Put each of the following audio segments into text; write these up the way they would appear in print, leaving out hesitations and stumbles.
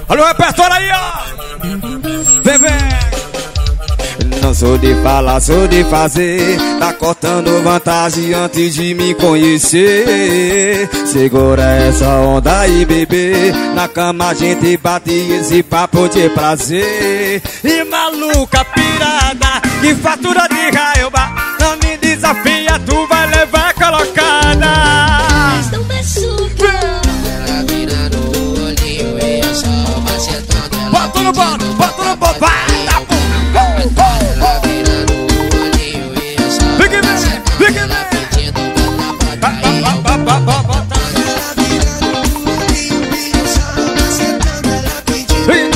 Olha o repertório aí, ó. Vem, vem. Não sou de falar, sou de fazer. Tá cortando vantagem antes de me conhecer. Segura essa onda aí, bebê. Na cama a gente bate esse papo de prazer. E maluca pirada, que fatura de raiva. Não me desafia, tu vai levar colocada. Estão machucando. Ela vira no olhinho e eu só macetando ela. Bota no bolo, bota no bolo, vai. Ela vira no olhinho e eu só macetando ela. Pedindo bota, bota e eu bota. Ela vira no olhinho e eu só macetando ela. Pedindo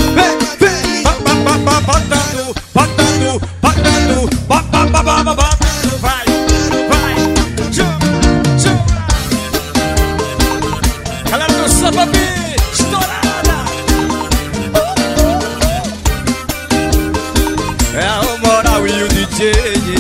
Botando, botando, botando, botando, botando, vai, vai, chama, chama. Galera do Sababi, estourada. É o Moral e o DJ.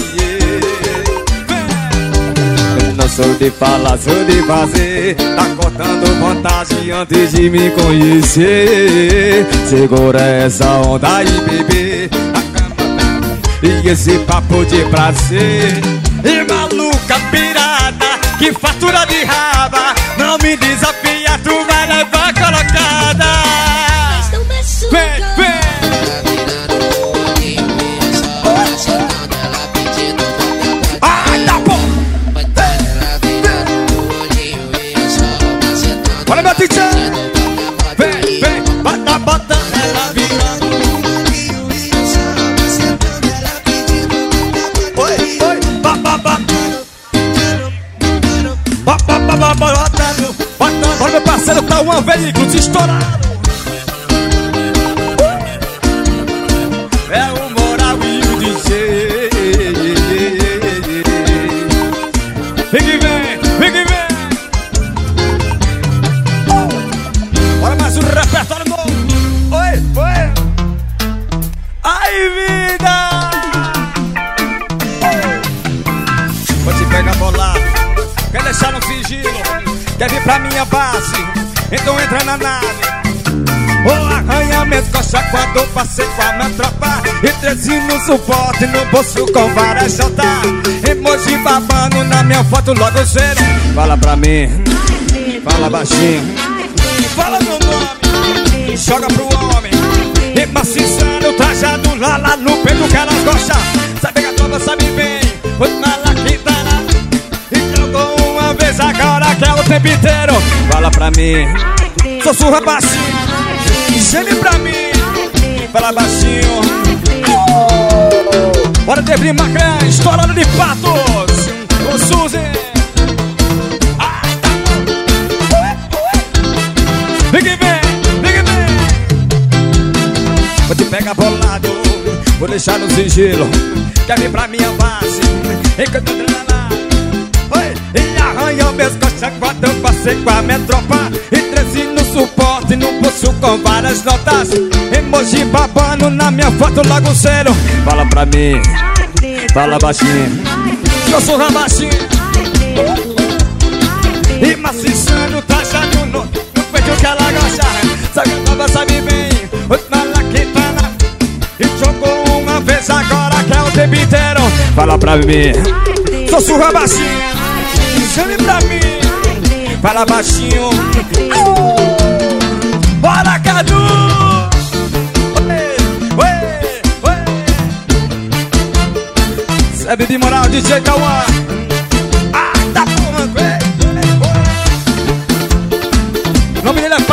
Não sou de falar, sou de fazer. Tá cortando vantagem antes de me conhecer. Segura essa onda aí, bebê. E esse papo de prazer. E maluca pirada, que fatura de raba. Não me desafia, tu vai levar colocada. Vem, vem. ela vira no olhinho e eu só macetando ela. Pedindo bota, bota. Ai, tá bom. Ela vira no olhinho e eu só macetando. Olha meu titã. Pedindo bota, Vem, vem, bota, bota. Ela vira. Oi, oi, bababa. Botando, botando. Olha meu parceiro, tá um veículo estourado. É o Moral e o DJ. Vem que vem, vem que vem. Olha mais um repertório novo. Oi, oi. Ai, vida. Vou te pegar bolado. Quer deixar no sigilo? Quer vir pra minha base? Então entra na nave. O arranhamento coxa quando eu passei com a minha tropa. E 13 no suporte, no bolso com várias J. Emoji babando na minha foto logo cedo. Fala pra mim, fala baixinho. Fala meu nome, joga pro homem. E maciçando, trajado lá no peito que elas gostam. Sabe que a tropa sabe bem, o malaquitana. E jogou uma vez, agora quer o tempo inteiro. Fala pra mim, sussurra baixinho. Geme pra mim, fala baixinho. Bora de Macrã, estourando de patos. O Suzy. Ai, tá bom. Vem que vem, vem que vem. Vou te pegar bolado, vou deixar no sigilo. Quer vir pra minha base, enquanto eu tô lá. Oi, e arranha o pescoço quando eu passei com a minha tropa. E 13 no suporte, no bolso com várias notas. Emoji babando na minha foto logo cedo. Fala pra mim, fala baixinho. Sussurra baixinho. E maciçando, trajado no peito que ela gosta. Sabe que a nova sabe bem, o malaquitana. E jogou uma vez, agora quer o tempo inteiro. Fala pra mim, sussurra baixinho. Chame pra mim, fala baixinho. Bora, Cadu! Sebe de Moral, DJ Cauã. Ah, tá bom, o nome dele é